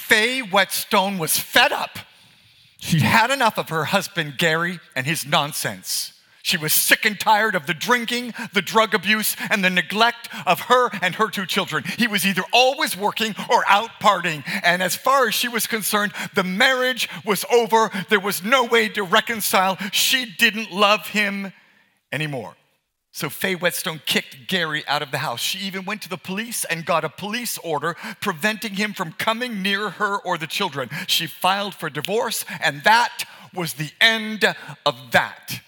Faye Whetstone was fed up. She'd had enough of her husband, Gary, and his nonsense. She was sick and tired of the drinking, the drug abuse, and the neglect of her and her two children. He was either always working or out partying. And as far as she was concerned, the marriage was over. There was no way to reconcile. She didn't love him anymore. So Faye Whetstone kicked Gary out of the house. She even went to the police and got a police order preventing him from coming near her or the children. She filed for divorce, and that was the end of that.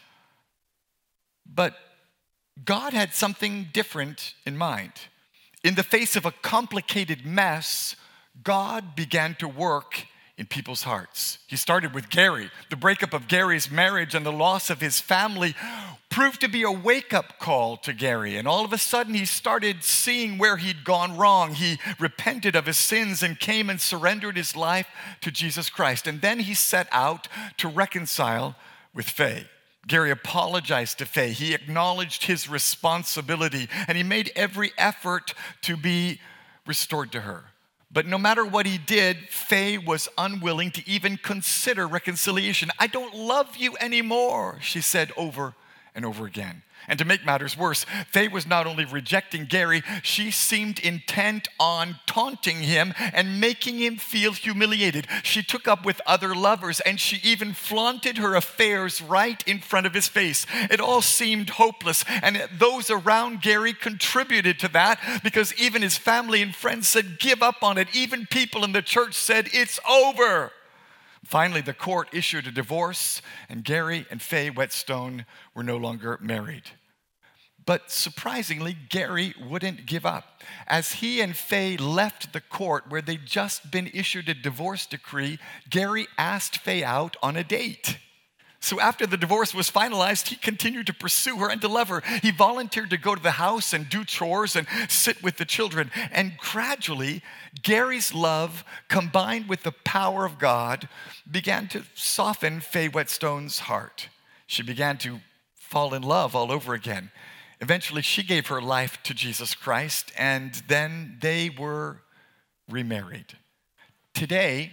But God had something different in mind. In the face of a complicated mess, God began to work in people's hearts. He started with Gary. The breakup of Gary's marriage and the loss of his family proved to be a wake-up call to Gary. And all of a sudden, he started seeing where he'd gone wrong. He repented of his sins and came and surrendered his life to Jesus Christ. And then he set out to reconcile with Faye. Gary apologized to Faye. He acknowledged his responsibility, and he made every effort to be restored to her. But no matter what he did, Faye was unwilling to even consider reconciliation. "I don't love you anymore," she said over and over again. And to make matters worse, Faye was not only rejecting Gary, she seemed intent on taunting him and making him feel humiliated. She took up with other lovers, and she even flaunted her affairs right in front of his face. It all seemed hopeless, and those around Gary contributed to that, because even his family and friends said, "Give up on it." Even people in the church said, "It's over." Finally, the court issued a divorce, and Gary and Faye Whetstone were no longer married. But surprisingly, Gary wouldn't give up. As he and Faye left the court where they'd just been issued a divorce decree, Gary asked Faye out on a date. So after the divorce was finalized, he continued to pursue her and to love her. He volunteered to go to the house and do chores and sit with the children. And gradually, Gary's love, combined with the power of God, began to soften Faye Whetstone's heart. She began to fall in love all over again. Eventually, she gave her life to Jesus Christ, and then they were remarried. Today,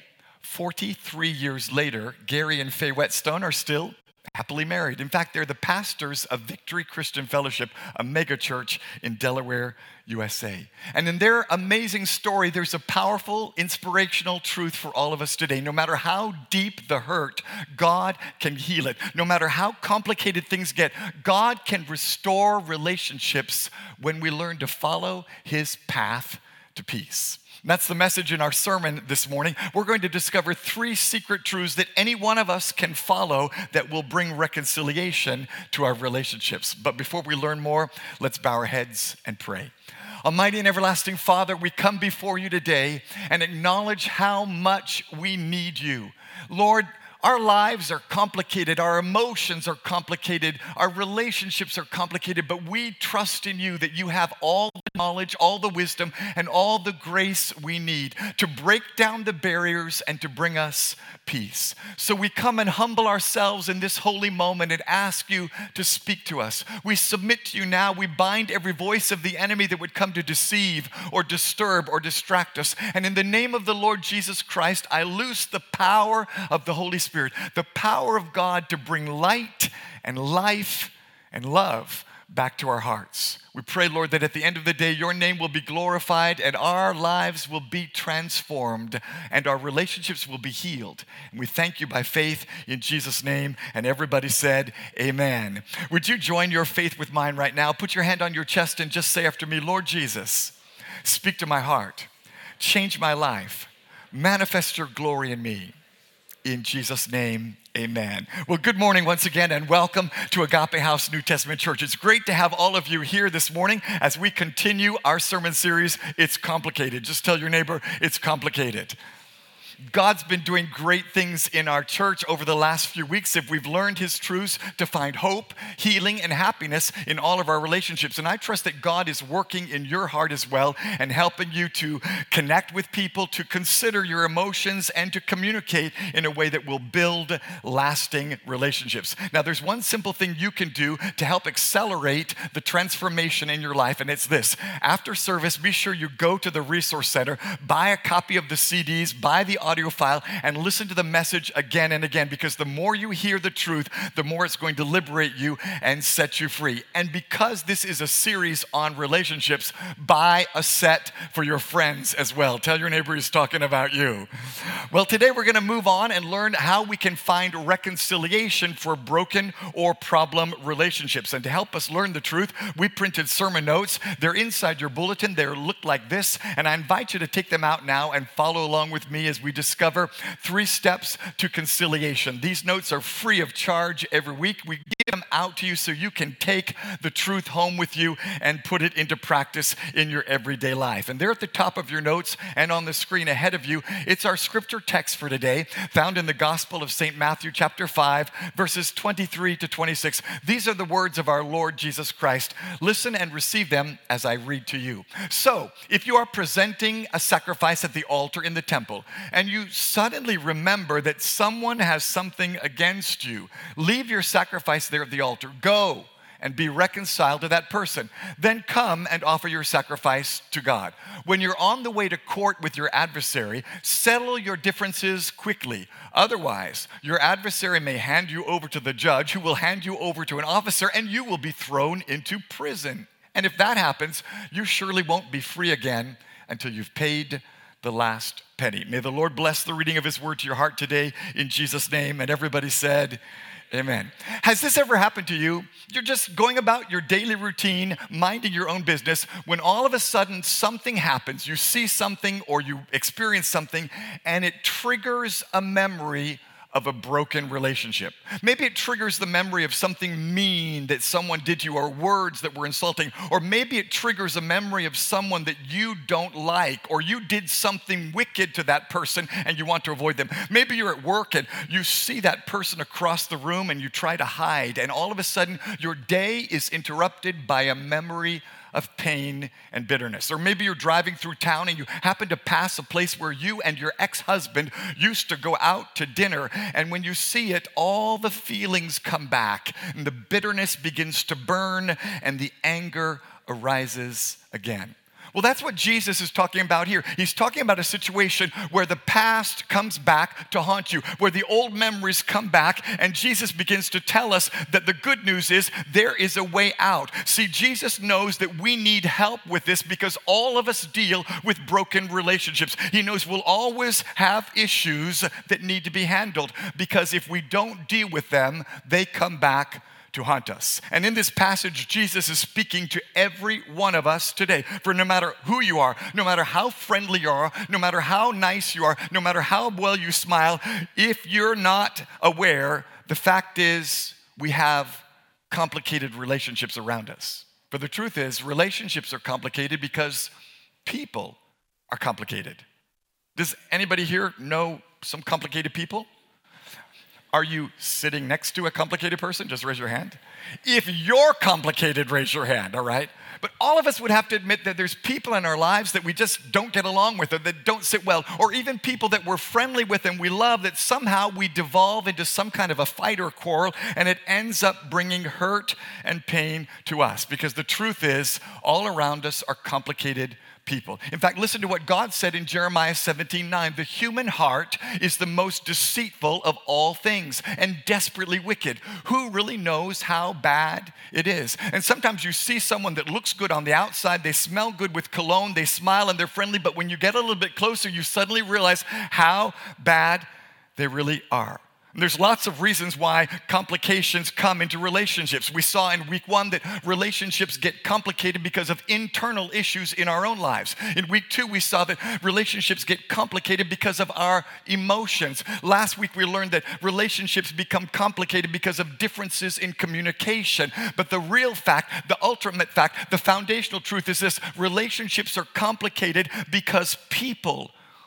43 years later, Gary and Faye Whetstone are still happily married. In fact, they're the pastors of Victory Christian Fellowship, a mega church in Delaware, USA. And in their amazing story, there's a powerful, inspirational truth for all of us today. No matter how deep the hurt, God can heal it. No matter how complicated things get, God can restore relationships when we learn to follow his path to peace. And that's the message in our sermon this morning. We're going to discover 3 secret truths that any one of us can follow that will bring reconciliation to our relationships. But before we learn more, let's bow our heads and pray. Almighty and everlasting Father, we come before you today and acknowledge how much we need you. Lord, our lives are complicated, our emotions are complicated, our relationships are complicated, but we trust in you that you have all the knowledge, all the wisdom, and all the grace we need to break down the barriers and to bring us peace. So we come and humble ourselves in this holy moment and ask you to speak to us. We submit to you now. We bind every voice of the enemy that would come to deceive or disturb or distract us. And in the name of the Lord Jesus Christ, I loose the power of the Holy Spirit, the power of God to bring light and life and love back to our hearts. We pray, Lord, that at the end of the day, your name will be glorified and our lives will be transformed and our relationships will be healed. And we thank you by faith in Jesus' name. And everybody said, amen. Would you join your faith with mine right now? Put your hand on your chest and just say after me, Lord Jesus, speak to my heart, change my life, manifest your glory in me. In Jesus' name, amen. Well, good morning once again and welcome to Agape House New Testament Church. It's great to have all of you here this morning as we continue our sermon series, It's Complicated. Just tell your neighbor, it's complicated. God's been doing great things in our church over the last few weeks if we've learned his truths to find hope, healing, and happiness in all of our relationships. And I trust that God is working in your heart as well and helping you to connect with people, to consider your emotions, and to communicate in a way that will build lasting relationships. Now, there's one simple thing you can do to help accelerate the transformation in your life, and it's this. After service, be sure you go to the Resource Center, buy a copy of the CDs, buy the audio file, and listen to the message again and again, because the more you hear the truth, the more it's going to liberate you and set you free. And because this is a series on relationships, buy a set for your friends as well. Tell your neighbor he's talking about you. Well, today we're going to move on and learn how we can find reconciliation for broken or problem relationships. And to help us learn the truth, we printed sermon notes. They're inside your bulletin. They look like this, and I invite you to take them out now and follow along with me as we discover 3 steps to conciliation. These notes are free of charge every week. We give them out to you so you can take the truth home with you and put it into practice in your everyday life. And they're at the top of your notes and on the screen ahead of you. It's our scripture text for today, found in the Gospel of St. Matthew, chapter 5, verses 23 to 26. These are the words of our Lord Jesus Christ. Listen and receive them as I read to you. So, if you are presenting a sacrifice at the altar in the temple, and you suddenly remember that someone has something against you, leave your sacrifice there at the altar. Go and be reconciled to that person. Then come and offer your sacrifice to God. When you're on the way to court with your adversary, settle your differences quickly. Otherwise, your adversary may hand you over to the judge, who will hand you over to an officer, and you will be thrown into prison. And if that happens, you surely won't be free again until you've paid the last penny. May the Lord bless the reading of his word to your heart today in Jesus' name. And everybody said, amen. Has this ever happened to you? You're just going about your daily routine, minding your own business, when all of a sudden something happens, you see something or you experience something, and it triggers a memory of a broken relationship. Maybe it triggers the memory of something mean that someone did to you, or words that were insulting, or maybe it triggers a memory of someone that you don't like, or you did something wicked to that person and you want to avoid them. Maybe you're at work and you see that person across the room and you try to hide, and all of a sudden your day is interrupted by a memory of pain and bitterness. Or maybe you're driving through town and you happen to pass a place where you and your ex-husband used to go out to dinner, and when you see it, all the feelings come back, and the bitterness begins to burn, and the anger arises again. Well, that's what Jesus is talking about here. He's talking about a situation where the past comes back to haunt you, where the old memories come back, and Jesus begins to tell us that the good news is there is a way out. See, Jesus knows that we need help with this because all of us deal with broken relationships. He knows we'll always have issues that need to be handled, because if we don't deal with them, they come back to haunt us. And in this passage, Jesus is speaking to every one of us today. For no matter who you are, no matter how friendly you are, no matter how nice you are, no matter how well you smile, if you're not aware, the fact is we have complicated relationships around us. For the truth is, relationships are complicated because people are complicated. Does anybody here know some complicated people? Are you sitting next to a complicated person? Just raise your hand. If you're complicated, raise your hand, all right? But all of us would have to admit that there's people in our lives that we just don't get along with, or that don't sit well, or even people that we're friendly with and we love, that somehow we devolve into some kind of a fight or quarrel, and it ends up bringing hurt and pain to us. Because the truth is, all around us are complicated people. In fact, listen to what God said in Jeremiah 17:9. The human heart is the most deceitful of all things and desperately wicked. Who really knows how bad it is? And sometimes you see someone that looks good on the outside, they smell good with cologne, they smile and they're friendly, but when you get a little bit closer, you suddenly realize how bad they really are. There's lots of reasons why complications come into relationships. We saw in week 1 that relationships get complicated because of internal issues in our own lives. In week 2, we saw that relationships get complicated because of our emotions. Last week, we learned that relationships become complicated because of differences in communication. But the real fact, the ultimate fact, the foundational truth is this: relationships are complicated because people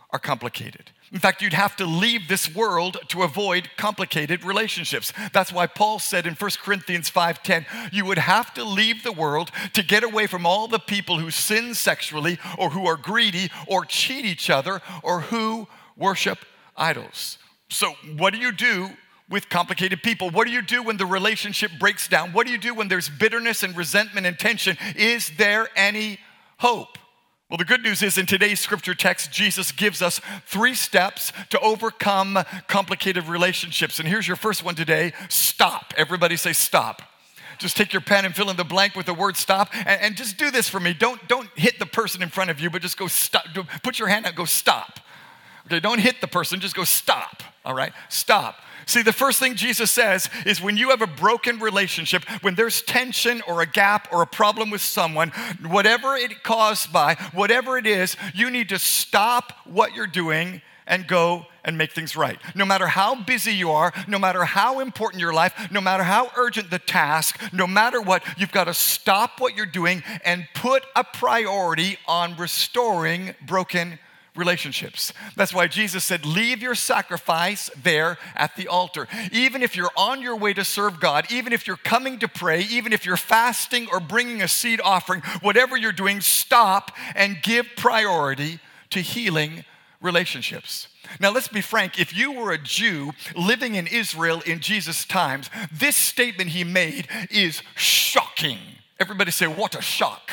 are complicated. In fact, you'd have to leave this world to avoid complicated relationships. That's why Paul said in 1 Corinthians 5:10, you would have to leave the world to get away from all the people who sin sexually or who are greedy or cheat each other or who worship idols. So what do you do with complicated people? What do you do when the relationship breaks down? What do you do when there's bitterness and resentment and tension? Is there any hope? Well, the good news is in today's scripture text, Jesus gives us 3 steps to overcome complicated relationships. And here's your first one today: stop. Everybody say stop. Just take your pen and fill in the blank with the word stop. And just do this for me. Don't hit the person in front of you, but just go stop. Put your hand out, go stop. Okay, don't hit the person, just go stop. All right, stop. See, the first thing Jesus says is when you have a broken relationship, when there's tension or a gap or a problem with someone, whatever it caused by, whatever it is, you need to stop what you're doing and go and make things right. No matter how busy you are, no matter how important your life, no matter how urgent the task, no matter what, you've got to stop what you're doing and put a priority on restoring broken relationships. That's why Jesus said, leave your sacrifice there at the altar. Even if you're on your way to serve God, even if you're coming to pray, even if you're fasting or bringing a seed offering, whatever you're doing, stop and give priority to healing relationships. Now, let's be frank. If you were a Jew living in Israel in Jesus' times, this statement he made is shocking. Everybody say, what a shock.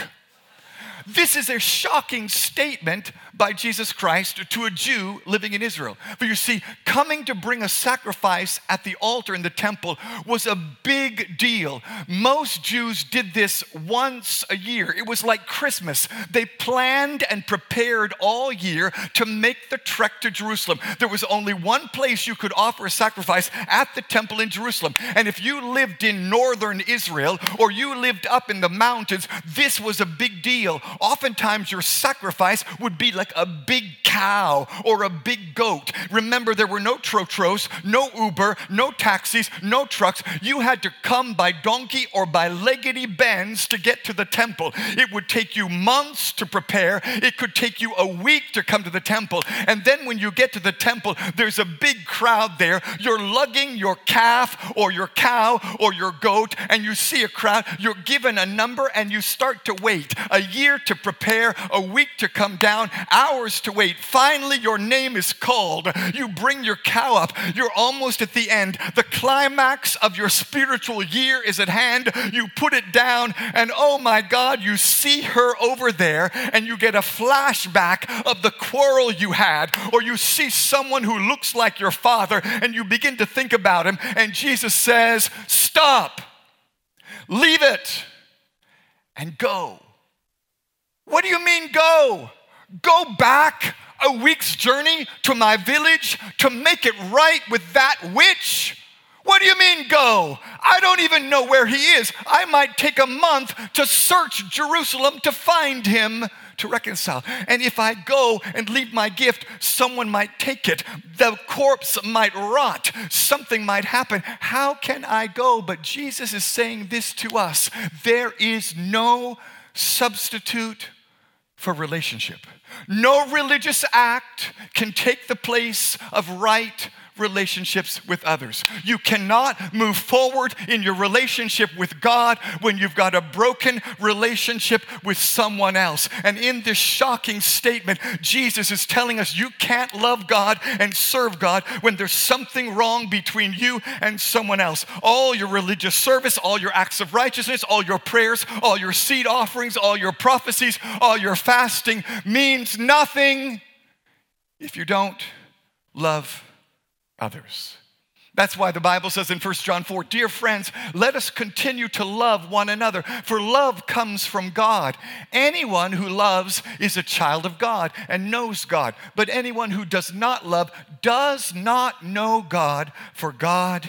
This is a shocking statement by Jesus Christ to a Jew living in Israel. But you see, coming to bring a sacrifice at the altar in the temple was a big deal. Most Jews did this once a year. It was like Christmas. They planned and prepared all year to make the trek to Jerusalem. There was only one place you could offer a sacrifice, at the temple in Jerusalem. And if you lived in northern Israel or you lived up in the mountains, this was a big deal. Oftentimes your sacrifice would be like a big cow or a big goat. Remember, there were no trotros, no Uber, no taxis, no trucks. You had to come by donkey or by Leggedy Benz to get to the temple. It would take you months to prepare. It could take you a week to come to the temple. And then when you get to the temple, there's a big crowd there. You're lugging your calf or your cow or your goat, and you see a crowd. You're given a number and you start to wait. A year to prepare, a week to come down, hours to wait. Finally, your name is called. You bring your cow up. You're almost at the end. The climax of your spiritual year is at hand. You put it down, and oh my God, you see her over there, and you get a flashback of the quarrel you had, or you see someone who looks like your father, and you begin to think about him, and Jesus says, stop, leave it, and go. What do you mean go? Go back a week's journey to my village to make it right with that witch? What do you mean go? I don't even know where he is. I might take a month to search Jerusalem to find him, to reconcile. And if I go and leave my gift, someone might take it. The corpse might rot. Something might happen. How can I go? But Jesus is saying this to us. There is no substitute for relationship. No religious act can take the place of right relationships with others. You cannot move forward in your relationship with God when you've got a broken relationship with someone else. And in this shocking statement, Jesus is telling us you can't love God and serve God when there's something wrong between you and someone else. All your religious service, all your acts of righteousness, all your prayers, all your seed offerings, all your prophecies, all your fasting means nothing if you don't love others. That's why the Bible says in 1 John 4, dear friends, let us continue to love one another, for love comes from God. Anyone who loves is a child of God and knows God. But anyone who does not love does not know God, for God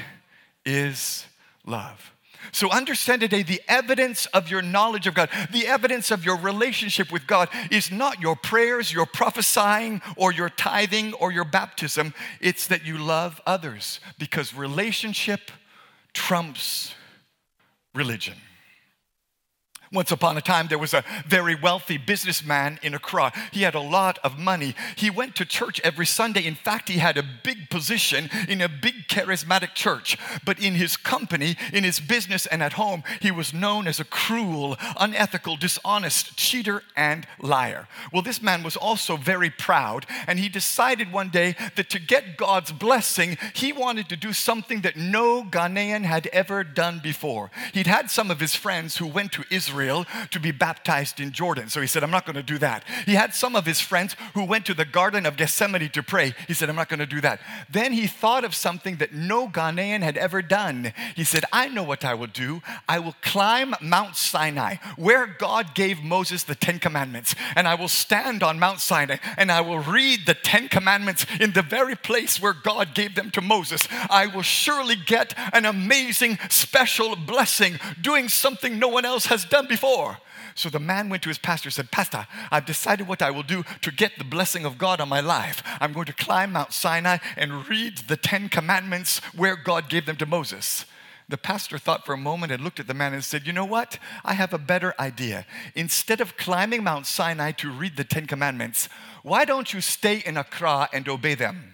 is love. So understand today, the evidence of your knowledge of God, the evidence of your relationship with God is not your prayers, your prophesying, or your tithing, or your baptism. It's that you love others, because relationship trumps religion. Once upon a time, there was a very wealthy businessman in Accra. He had a lot of money. He went to church every Sunday. In fact, he had a big position in a big charismatic church. But in his company, in his business and at home, he was known as a cruel, unethical, dishonest cheater and liar. Well, this man was also very proud, and he decided one day that to get God's blessing, he wanted to do something that no Ghanaian had ever done before. He'd had some of his friends who went to Israel to be baptized in Jordan. So he said, I'm not going to do that. He had some of his friends who went to the Garden of Gethsemane to pray. He said, I'm not going to do that. Then he thought of something that no Ghanaian had ever done. He said, I know what I will do. I will climb Mount Sinai, where God gave Moses the 10 Commandments. And I will stand on Mount Sinai and I will read the 10 Commandments in the very place where God gave them to Moses. I will surely get an amazing special blessing doing something no one else has done before. So the man went to his pastor and said, Pastor, I've decided what I will do to get the blessing of God on my life. I'm going to climb Mount Sinai and read the 10 Commandments where God gave them to Moses. The pastor thought for a moment and looked at the man and said, you know what? I have a better idea. Instead of climbing Mount Sinai to read the 10 Commandments, why don't you stay in Accra and obey them?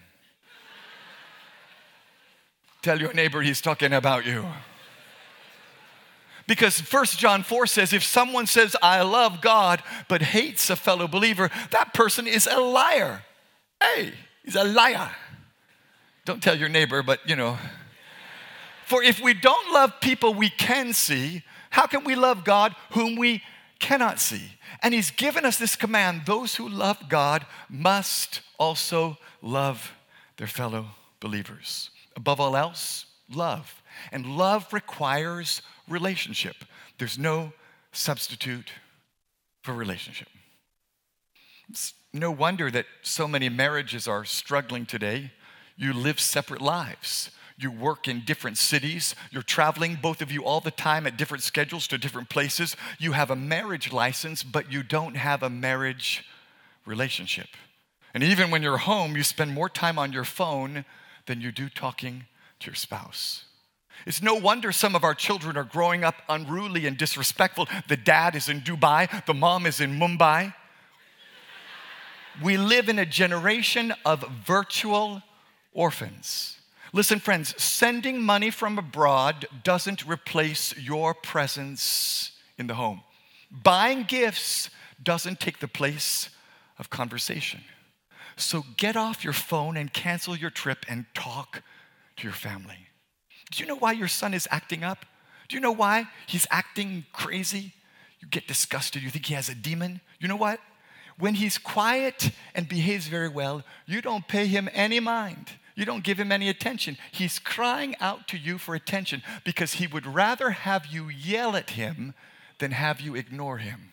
Tell your neighbor he's talking about you. Because 1 John 4 says, if someone says, I love God, but hates a fellow believer, that person is a liar. Hey, he's a liar. Don't tell your neighbor, but For if we don't love people we can see, how can we love God whom we cannot see? And he's given us this command, those who love God must also love their fellow believers. Above all else, love. And love requires relationship. There's no substitute for relationship. It's no wonder that so many marriages are struggling today. You live separate lives. You work in different cities. You're traveling, both of you, all the time at different schedules to different places. You have a marriage license, but you don't have a marriage relationship. And even when you're home, you spend more time on your phone than you do talking to your spouse. It's no wonder some of our children are growing up unruly and disrespectful. The dad is in Dubai, the mom is in Mumbai. We live in a generation of virtual orphans. Listen, friends, sending money from abroad doesn't replace your presence in the home. Buying gifts doesn't take the place of conversation. So get off your phone and cancel your trip and talk to your family. Do you know why your son is acting up? Do you know why he's acting crazy? You get disgusted. You think he has a demon. You know what? When he's quiet and behaves very well, you don't pay him any mind. You don't give him any attention. He's crying out to you for attention because he would rather have you yell at him than have you ignore him.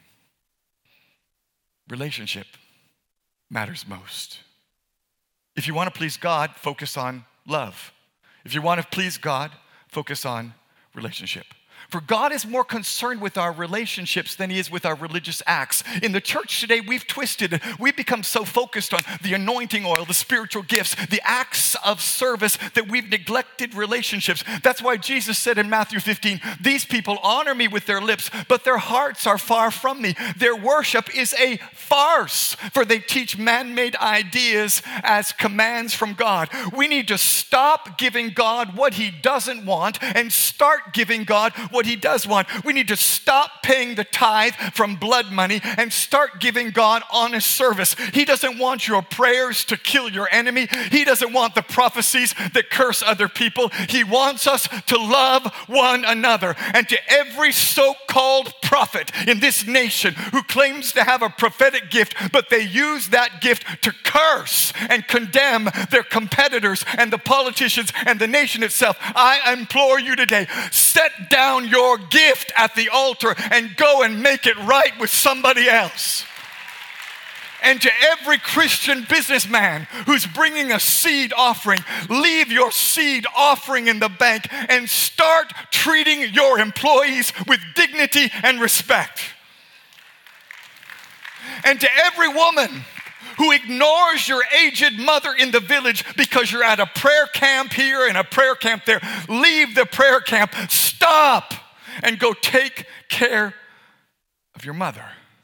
Relationship matters most. If you want to please God, focus on love. If you want to please God, focus on relationship. For God is more concerned with our relationships than he is with our religious acts. In the church today, we've twisted it. We've become so focused on the anointing oil, the spiritual gifts, the acts of service that we've neglected relationships. That's why Jesus said in Matthew 15, these people honor me with their lips, but their hearts are far from me. Their worship is a farce, for they teach man-made ideas as commands from God. We need to stop giving God what he doesn't want and start giving God what he does want. We need to stop paying the tithe from blood money and start giving God honest service. He doesn't want your prayers to kill your enemy. He doesn't want the prophecies that curse other people. He wants us to love one another. And to every so-called prophet in this nation who claims to have a prophetic gift, but they use that gift to curse and condemn their competitors and the politicians and the nation itself, I implore you today, set down your gift at the altar and go and make it right with somebody else. And to every Christian businessman who's bringing a seed offering, leave your seed offering in the bank and start treating your employees with dignity and respect. And to every woman who ignores your aged mother in the village because you're at a prayer camp here and a prayer camp there, leave the prayer camp, stop, and go take care of your mother.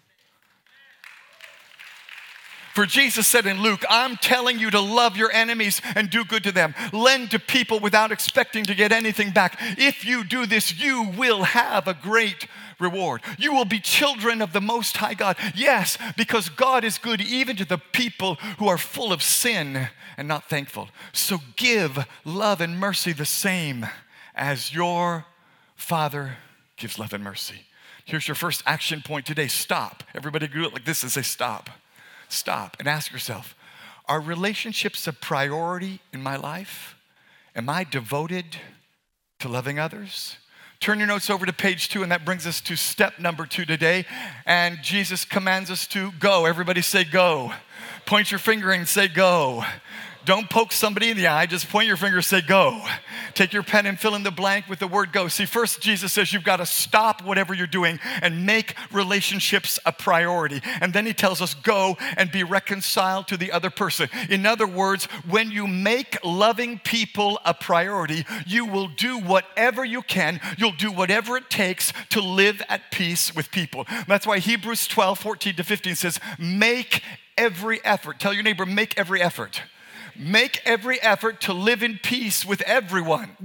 For Jesus said in Luke, I'm telling you to love your enemies and do good to them. Lend to people without expecting to get anything back. If you do this, you will have a great reward. You will be children of the Most High God. Yes, because God is good even to the people who are full of sin and not thankful. So give love and mercy the same as your Father gives love and mercy. Here's your first action point today. Stop. Everybody do it like this and say stop. Stop and ask yourself, are relationships a priority in my life? Am I devoted to loving others? Turn your notes over to page 2, and that brings us to step number 2 today. And Jesus commands us to go. Everybody say go. Point your finger and say go. Don't poke somebody in the eye, just point your finger and say go. Take your pen and fill in the blank with the word go. See, first Jesus says you've got to stop whatever you're doing and make relationships a priority. And then he tells us go and be reconciled to the other person. In other words, when you make loving people a priority, you will do whatever you can. You'll do whatever it takes to live at peace with people. That's why Hebrews 12:14-15 says, make every effort. Tell your neighbor, make every effort. Make every effort to live in peace with everyone.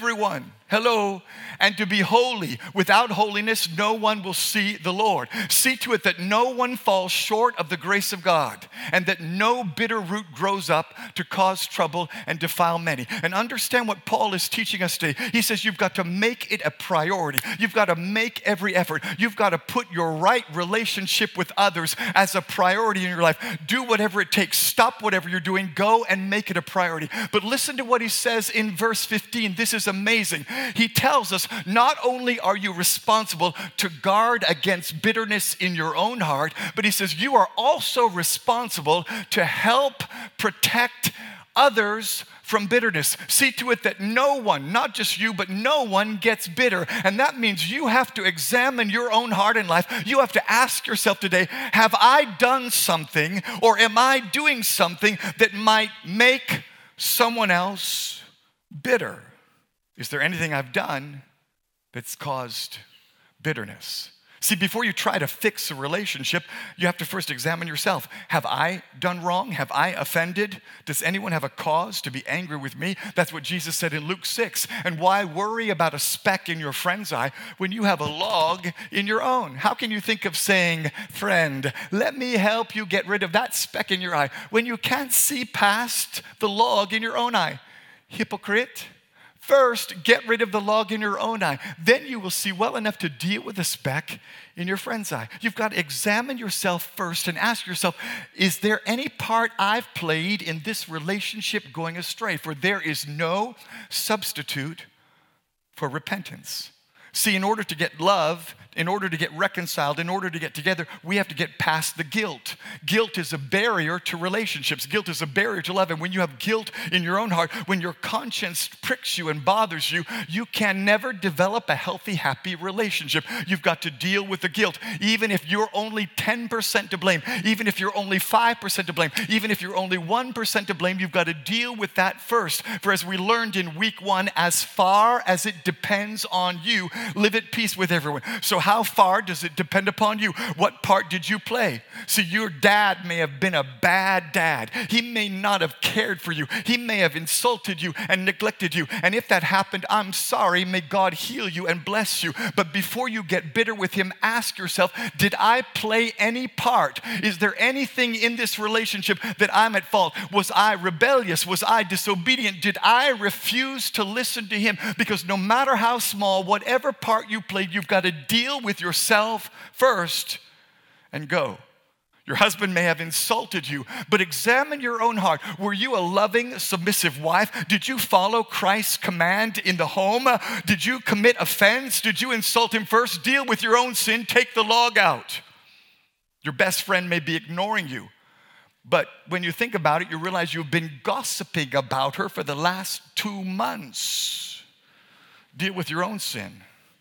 Hello. And to be holy. Without holiness, no one will see the Lord. See to it that no one falls short of the grace of God, and that no bitter root grows up to cause trouble and defile many. And understand what Paul is teaching us today. He says you've got to make it a priority. You've got to make every effort. You've got to put your right relationship with others as a priority in your life. Do whatever it takes. Stop whatever you're doing. Go and make it a priority. But listen to what he says in verse 15. This is amazing. He tells us not only are you responsible to guard against bitterness in your own heart, but he says you are also responsible to help protect others from bitterness. See to it that no one, not just you, but no one gets bitter. And that means you have to examine your own heart and life. You have to ask yourself today, have I done something or am I doing something that might make someone else bitter? Is there anything I've done that's caused bitterness? See, before you try to fix a relationship, you have to first examine yourself. Have I done wrong? Have I offended? Does anyone have a cause to be angry with me? That's what Jesus said in Luke 6. And why worry about a speck in your friend's eye when you have a log in your own? How can you think of saying, friend, let me help you get rid of that speck in your eye when you can't see past the log in your own eye? Hypocrite. First, get rid of the log in your own eye. Then you will see well enough to deal with the speck in your friend's eye. You've got to examine yourself first and ask yourself, is there any part I've played in this relationship going astray? For there is no substitute for repentance. See, in order to get love, in order to get reconciled, in order to get together, we have to get past the guilt. Guilt is a barrier to relationships. Guilt is a barrier to love. And when you have guilt in your own heart, when your conscience pricks you and bothers you, you can never develop a healthy, happy relationship. You've got to deal with the guilt. Even if you're only 10% to blame, even if you're only 5% to blame, even if you're only 1% to blame, you've got to deal with that first. For as we learned in week 1, as far as it depends on you, live at peace with everyone. So how far does it depend upon you? What part did you play? See, your dad may have been a bad dad. He may not have cared for you. He may have insulted you and neglected you. And if that happened, I'm sorry. May God heal you and bless you. But before you get bitter with him, ask yourself, did I play any part? Is there anything in this relationship that I'm at fault? Was I rebellious? Was I disobedient? Did I refuse to listen to him? Because no matter how small, whatever part you played, you've got to deal with yourself first and go. Your husband may have insulted you, but examine your own heart. Were you a loving, submissive wife? Did you follow Christ's command in the home? Did you commit offense? Did you insult him first? Deal with your own sin. Take the log out. Your best friend may be ignoring you, but when you think about it, you realize you've been gossiping about her for the last 2 months. Deal with your own sin.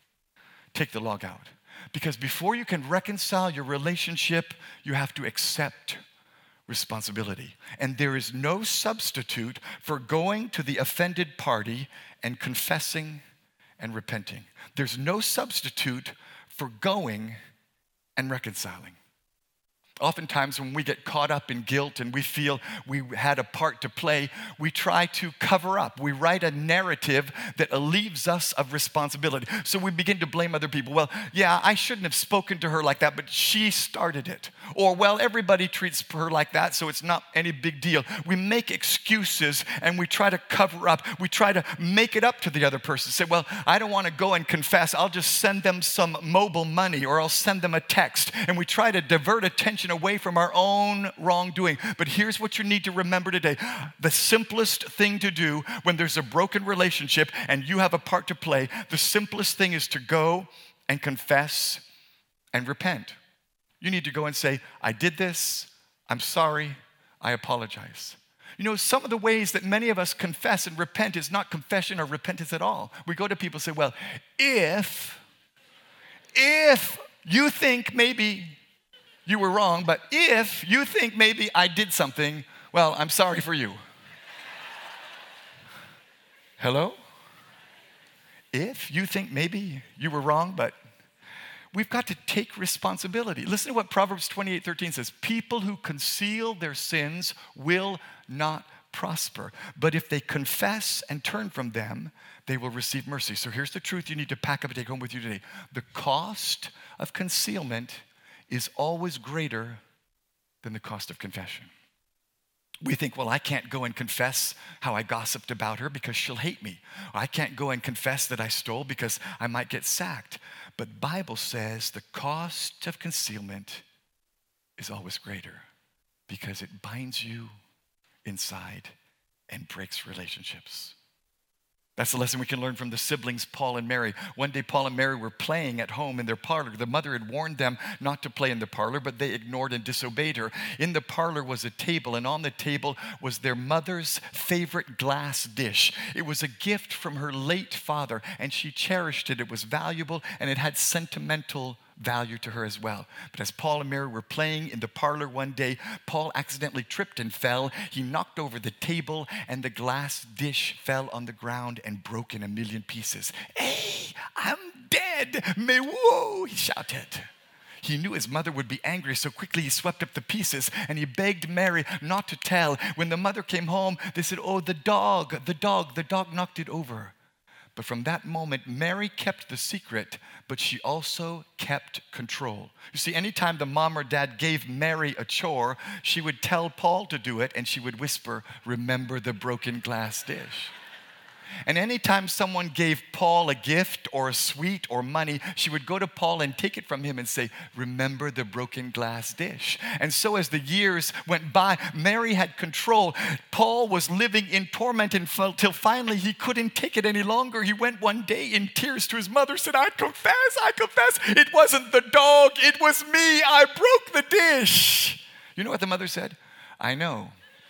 Take the log out. Because before you can reconcile your relationship, you have to accept responsibility. And there is no substitute for going to the offended party and confessing and repenting. There's no substitute for going and reconciling. Oftentimes when we get caught up in guilt and we feel we had a part to play, we try to cover up. We write a narrative that relieves us of responsibility. So we begin to blame other people. Well, yeah, I shouldn't have spoken to her like that, but she started it. Or, well, everybody treats her like that, so it's not any big deal. We make excuses and we try to cover up. We try to make it up to the other person. Say, well, I don't want to go and confess. I'll just send them some mobile money, or I'll send them a text. And we try to divert attention away from our own wrongdoing. But here's what you need to remember today. The simplest thing to do when there's a broken relationship and you have a part to play, the simplest thing is to go and confess and repent. You need to go and say, I did this, I'm sorry, I apologize. You know, some of the ways that many of us confess and repent is not confession or repentance at all. We go to people and say, well, if you think maybe you were wrong, but if you think maybe I did something, well, I'm sorry for you. Hello? If you think maybe you were wrong, but we've got to take responsibility. Listen to what Proverbs 28:13 says. People who conceal their sins will not prosper, but if they confess and turn from them, they will receive mercy. So here's the truth you need to pack up and take home with you today. The cost of concealment is always greater than the cost of confession. We think, well, I can't go and confess how I gossiped about her because she'll hate me. Or I can't go and confess that I stole because I might get sacked. But the Bible says the cost of concealment is always greater because it binds you inside and breaks relationships. That's the lesson we can learn from the siblings, Paul and Mary. One day, Paul and Mary were playing at home in their parlor. The mother had warned them not to play in the parlor, but they ignored and disobeyed her. In the parlor was a table, and on the table was their mother's favorite glass dish. It was a gift from her late father, and she cherished it. It was valuable, and it had sentimental value to her as well. But as Paul and Mary were playing in the parlor one day, Paul accidentally tripped and fell. He knocked over the table and the glass dish fell on the ground and broke in a million pieces. Hey, I'm dead. Me whoa, he shouted. He knew his mother would be angry, so quickly he swept up the pieces and he begged Mary not to tell. When the mother came home, they said, oh, the dog knocked it over. But from that moment, Mary kept the secret, but she also kept control. You see, anytime the mom or dad gave Mary a chore, she would tell Paul to do it, and she would whisper, remember the broken glass dish. And anytime someone gave Paul a gift or a sweet or money, she would go to Paul and take it from him and say, remember the broken glass dish. And so as the years went by, Mary had control. Paul was living in torment until finally he couldn't take it any longer. He went one day in tears to his mother, said, I confess, it wasn't the dog, it was me. I broke the dish. You know what the mother said? I know.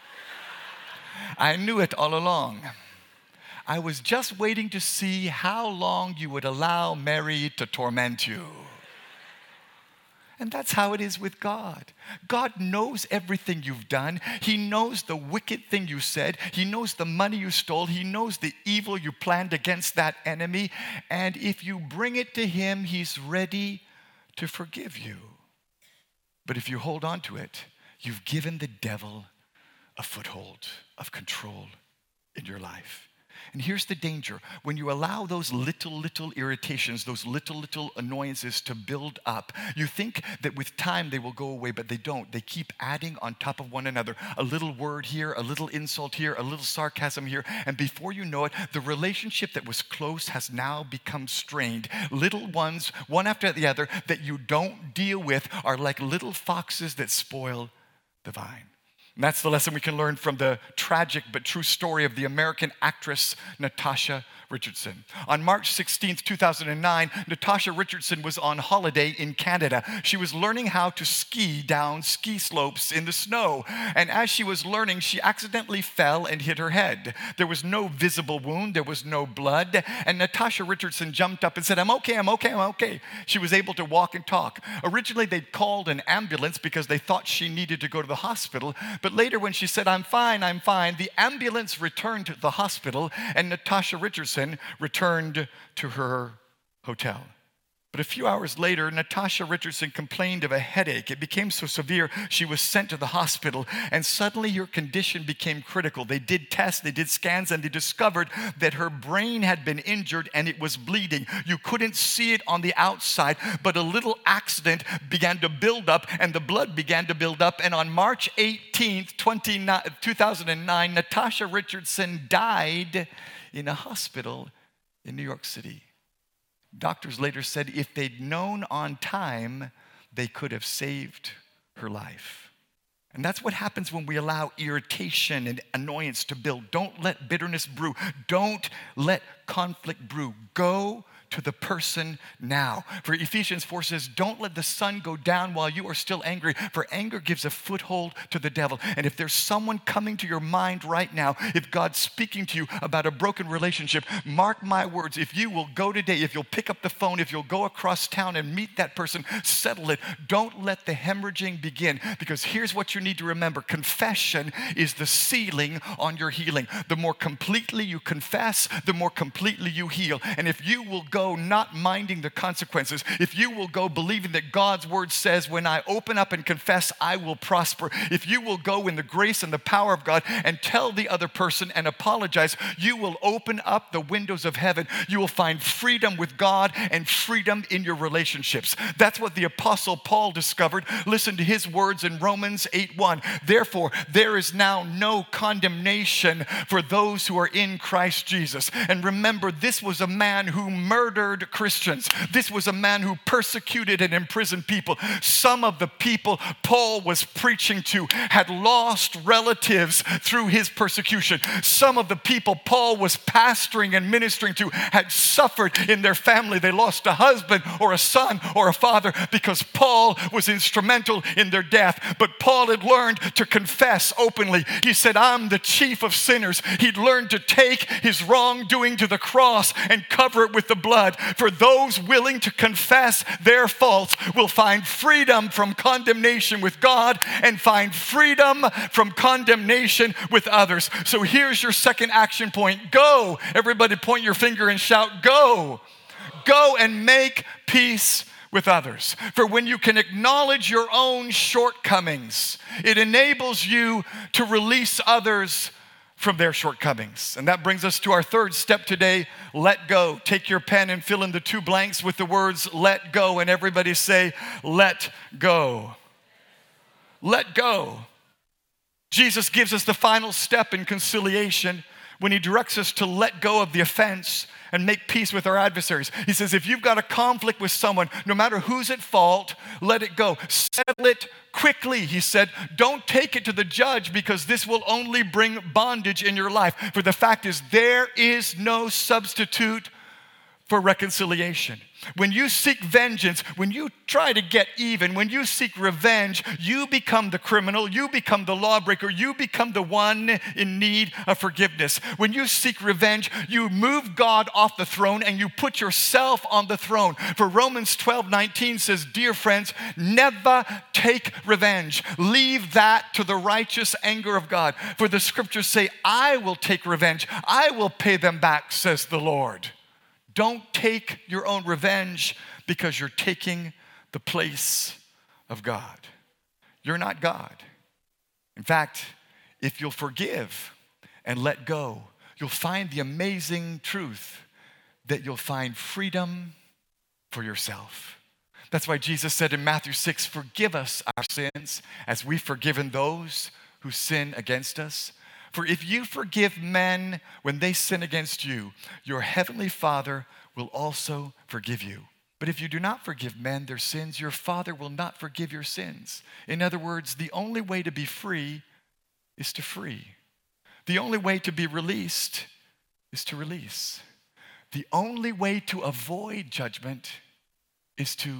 I knew it all along. I was just waiting to see how long you would allow Mary to torment you. And that's how it is with God. God knows everything you've done. He knows the wicked thing you said. He knows the money you stole. He knows the evil you planned against that enemy. And if you bring it to him, he's ready to forgive you. But if you hold on to it, you've given the devil a foothold of control in your life. And here's the danger. When you allow those little irritations, those little annoyances to build up, you think that with time they will go away, but they don't. They keep adding on top of one another. A little word here, a little insult here, a little sarcasm here, and before you know it, the relationship that was close has now become strained. Little ones, one after the other, that you don't deal with are like little foxes that spoil the vine. And that's the lesson we can learn from the tragic but true story of the American actress Natasha Richardson. On March 16th, 2009, Natasha Richardson was on holiday in Canada. She was learning how to ski down ski slopes in the snow. And as she was learning, she accidentally fell and hit her head. There was no visible wound. There was no blood. And Natasha Richardson jumped up and said, I'm okay. She was able to walk and talk. Originally, they'd called an ambulance because they thought she needed to go to the hospital. But later when she said, I'm fine, the ambulance returned to the hospital and Natasha Richardson returned to her hotel. But a few hours later, Natasha Richardson complained of a headache. It became so severe, she was sent to the hospital, and suddenly her condition became critical. They did tests, they did scans, and they discovered that her brain had been injured and it was bleeding. You couldn't see it on the outside, but a little accident began to build up, and the blood began to build up. And on March 18th, 2009, Natasha Richardson died in a hospital in New York City. Doctors later said if they'd known on time, they could have saved her life. And that's what happens when we allow irritation and annoyance to build. Don't let bitterness brew. Don't let conflict brew. Go to the person now. For Ephesians 4 says, don't let the sun go down while you are still angry, for anger gives a foothold to the devil. And if there's someone coming to your mind right now, if God's speaking to you about a broken relationship, mark my words, if you will go today, if you'll pick up the phone, if you'll go across town and meet that person, settle it. Don't let the hemorrhaging begin, because here's what you need to remember. Confession is the ceiling on your healing. The more completely you confess, the more completely you heal. And if you will go not minding the consequences, if you will go believing that God's word says, when I open up and confess, I will prosper. If you will go in the grace and the power of God and tell the other person and apologize, you will open up the windows of heaven. You will find freedom with God and freedom in your relationships. That's what the Apostle Paul discovered. Listen to his words in Romans 8:1. Therefore, there is now no condemnation for those who are in Christ Jesus. And remember, this was a man who murdered Christians. This was a man who persecuted and imprisoned people. Some of the people Paul was preaching to had lost relatives through his persecution. Some of the people Paul was pastoring and ministering to had suffered in their family. They lost a husband or a son or a father because Paul was instrumental in their death. But Paul had learned to confess openly. He said, I'm the chief of sinners. He'd learned to take his wrongdoing to the cross and cover it with the blood. For those willing to confess their faults will find freedom from condemnation with God and find freedom from condemnation with others. So here's your second action point. Go. Everybody point your finger and shout, go. Go and make peace with others. For when you can acknowledge your own shortcomings, it enables you to release others from their shortcomings. And that brings us to our third step today, let go. Take your pen and fill in the two blanks with the words let go, and everybody say, let go. Let go. Jesus gives us the final step in conciliation when he directs us to let go of the offense and make peace with our adversaries. He says, if you've got a conflict with someone, no matter who's at fault, let it go. Settle it quickly, he said. Don't take it to the judge, because this will only bring bondage in your life. For the fact is, there is no substitute for reconciliation. When you seek vengeance, when you try to get even, when you seek revenge, you become the criminal, you become the lawbreaker, you become the one in need of forgiveness. When you seek revenge, you move God off the throne and you put yourself on the throne. For Romans 12:19 says, dear friends, never take revenge. Leave that to the righteous anger of God. For the scriptures say, I will take revenge. I will pay them back, says the Lord. Don't take your own revenge, because you're taking the place of God. You're not God. In fact, if you'll forgive and let go, you'll find the amazing truth that you'll find freedom for yourself. That's why Jesus said in Matthew 6, forgive us our sins as we've forgiven those who sin against us. For if you forgive men when they sin against you, your heavenly Father will also forgive you. But if you do not forgive men their sins, your Father will not forgive your sins. In other words, the only way to be free is to free. The only way to be released is to release. The only way to avoid judgment is to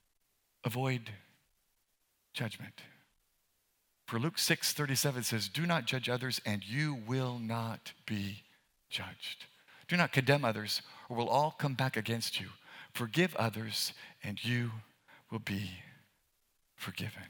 avoid judgment. For Luke 6:37 says, do not judge others and you will not be judged. Do not condemn others or we'll all come back against you. Forgive others and you will be forgiven.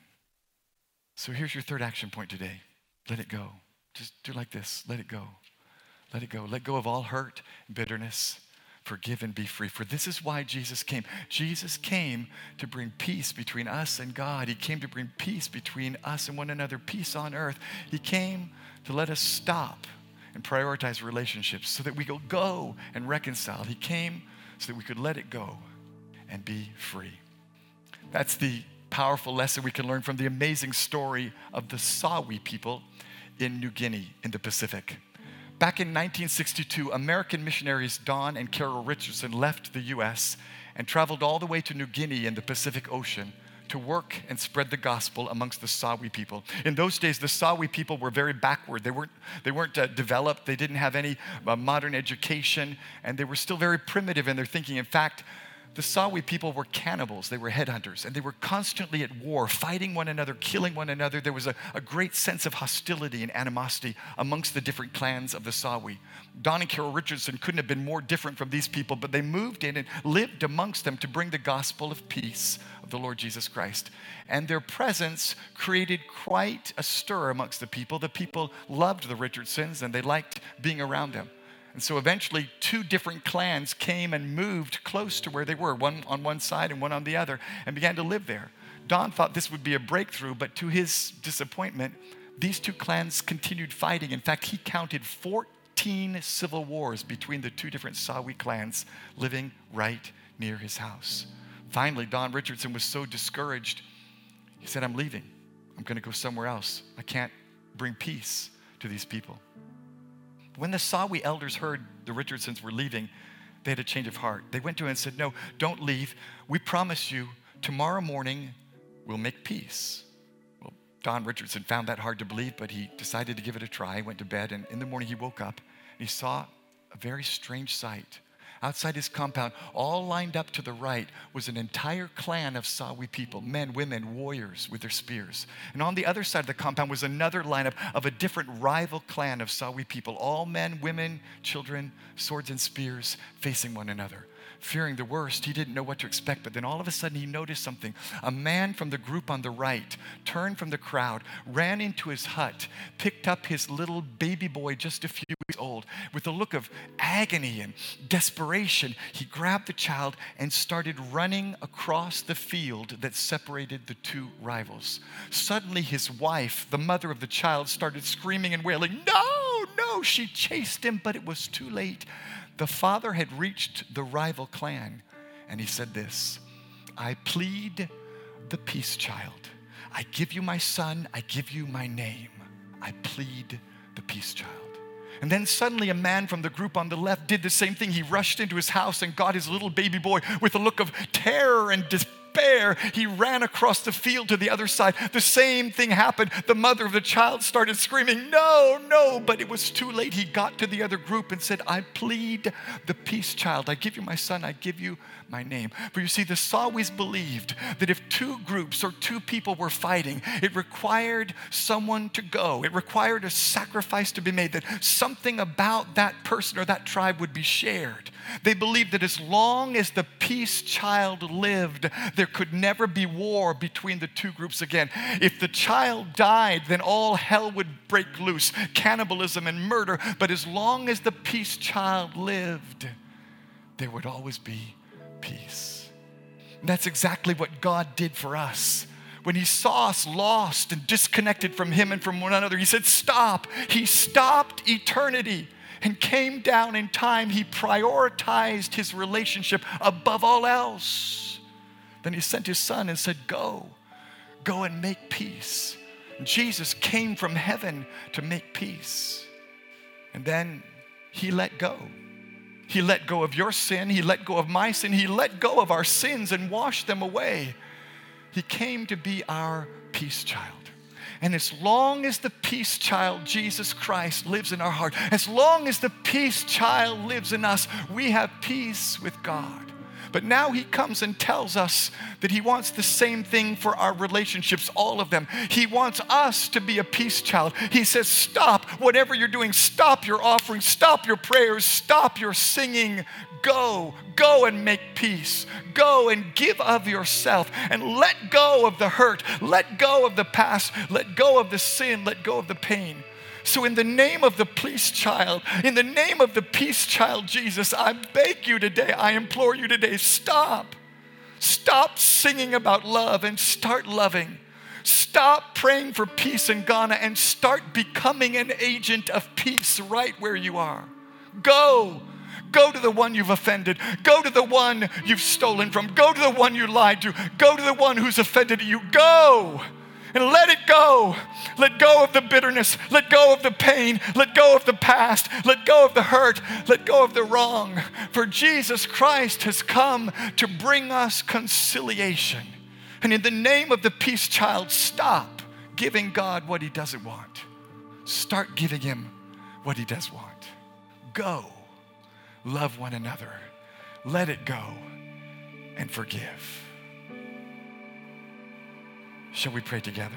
So here's your third action point today. Let it go. Just do like this. Let it go. Let it go. Let go of all hurt and bitterness. forgive and be free. For this is why Jesus came. Jesus came to bring peace between us and God. He came to bring peace between us and one another, peace on earth. He came to let us stop and prioritize relationships so that we could go and reconcile. He came so that we could let it go and be free. That's the powerful lesson we can learn from the amazing story of the Sawi people in New Guinea in the Pacific. Back in 1962, American missionaries Don and Carol Richardson left the U.S. and traveled all the way to New Guinea in the Pacific Ocean to work and spread the gospel amongst the Sawi people. In those days, the Sawi people were very backward. They weren't developed. They didn't have any modern education, and they were still very primitive in their thinking. In fact, the Sawi people were cannibals. They were headhunters, and they were constantly at war, fighting one another, killing one another. There was a great sense of hostility and animosity amongst the different clans of the Sawi. Don and Carol Richardson couldn't have been more different from these people, but they moved in and lived amongst them to bring the gospel of peace of the Lord Jesus Christ. And their presence created quite a stir amongst the people. The people loved the Richardsons, and they liked being around them. And so eventually 2 different clans came and moved close to where they were, one on one side and one on the other, and began to live there. Don thought this would be a breakthrough, but to his disappointment, these 2 clans continued fighting. In fact, he counted 14 civil wars between the 2 different Sawi clans living right near his house. Finally, Don Richardson was so discouraged, he said, I'm leaving. I'm going to go somewhere else. I can't bring peace to these people. When the Sawi elders heard the Richardsons were leaving, they had a change of heart. They went to him and said, no, don't leave. We promise you tomorrow morning we'll make peace. Well, Don Richardson found that hard to believe, but he decided to give it a try. He went to bed, and in the morning he woke up and he saw a very strange sight. Outside his compound, all lined up to the right, was an entire clan of Sawi people, men, women, warriors with their spears. And on the other side of the compound was another lineup of a different rival clan of Sawi people, all men, women, children, swords and spears, facing one another. Fearing the worst, he didn't know what to expect, but then all of a sudden he noticed something. A man from the group on the right turned from the crowd, ran into his hut, picked up his little baby boy just a few weeks old. With a look of agony and desperation, he grabbed the child and started running across the field that separated the 2 rivals. Suddenly his wife, the mother of the child, started screaming and wailing, no, no, she chased him, but it was too late. The father had reached the rival clan, and he said this, I plead the peace child. I give you my son. I give you my name. I plead the peace child. And then suddenly a man from the group on the left did the same thing. He rushed into his house and got his little baby boy with a look of terror and despair. He ran across the field to the other side. The same thing happened. The mother of the child started screaming, no, no, but it was too late. He got to the other group and said, I plead the peace child. I give you my son. I give you my name. For you see, the Sawis believed that if 2 groups or 2 people were fighting, it required someone to go. It required a sacrifice to be made, that something about that person or that tribe would be shared. They believed that as long as the peace child lived, there could never be war between the 2 groups again. If the child died, then all hell would break loose, cannibalism and murder. But as long as the peace child lived, there would always be peace. And that's exactly what God did for us. When he saw us lost and disconnected from him and from one another, he said, stop. He stopped eternity and came down in time. He prioritized his relationship above all else. Then he sent his son and said, go and make peace. Jesus came from heaven to make peace. And then he let go. He let go of your sin. He let go of my sin. He let go of our sins and washed them away. He came to be our peace child. And as long as the peace child, Jesus Christ, lives in our heart, as long as the peace child lives in us, we have peace with God. But now he comes and tells us that he wants the same thing for our relationships, all of them. He wants us to be a peace child. He says, stop whatever you're doing. Stop your offering. Stop your prayers. Stop your singing. Go and make peace. Go and give of yourself and let go of the hurt. Let go of the past. Let go of the sin. Let go of the pain. So in the name of the peace child, in the name of the peace child, Jesus, I beg you today, I implore you today, stop. Stop singing about love and start loving. Stop praying for peace in Ghana and start becoming an agent of peace right where you are. Go. Go to the one you've offended. Go to the one you've stolen from. Go to the one you lied to. Go to the one who's offended you. Go and let it go. Let go of the bitterness. Let go of the pain. Let go of the past. Let go of the hurt. Let go of the wrong. For Jesus Christ has come to bring us conciliation. And in the name of the peace child, stop giving God what he doesn't want. Start giving him what he does want. Go. Love one another. Let it go and forgive. Shall we pray together?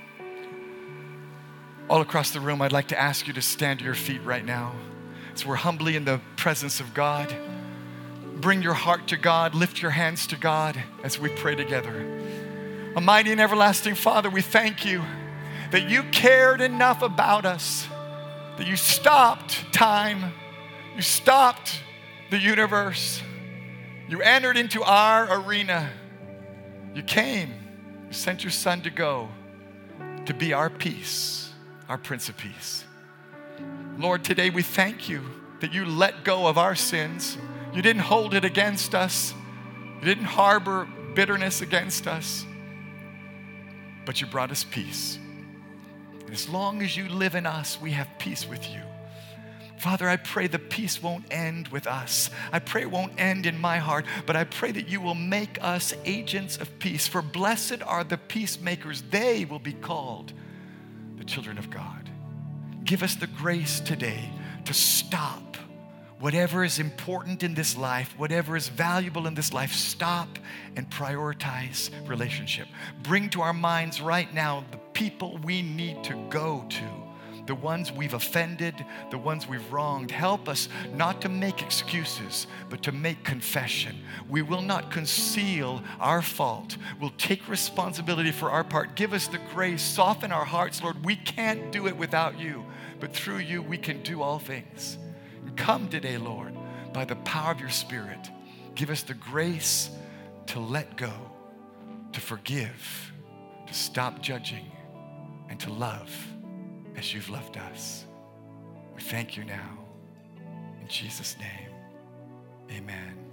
All across the room, I'd like to ask you to stand to your feet right now as we're humbly in the presence of God. Bring your heart to God. Lift your hands to God as we pray together. Almighty and everlasting Father, we thank you that you cared enough about us, that you stopped time. You stopped the universe. You entered into our arena. You came. You sent your Son to go to be our peace, our Prince of Peace. Lord, today we thank you that you let go of our sins. You didn't hold it against us. You didn't harbor bitterness against us. But you brought us peace. And as long as you live in us, we have peace with you. Father, I pray the peace won't end with us. I pray it won't end in my heart, but I pray that you will make us agents of peace. For blessed are the peacemakers. They will be called the children of God. Give us the grace today to stop whatever is important in this life, whatever is valuable in this life, stop and prioritize relationship. Bring to our minds right now the people we need to go to. The ones we've offended, the ones we've wronged. Help us not to make excuses, but to make confession. We will not conceal our fault. We'll take responsibility for our part. Give us the grace. Soften our hearts, Lord. We can't do it without you, but through you we can do all things. And come today, Lord, by the power of your Spirit. Give us the grace to let go, to forgive, to stop judging, and to love as you've loved us. We thank you now. In Jesus' name, amen.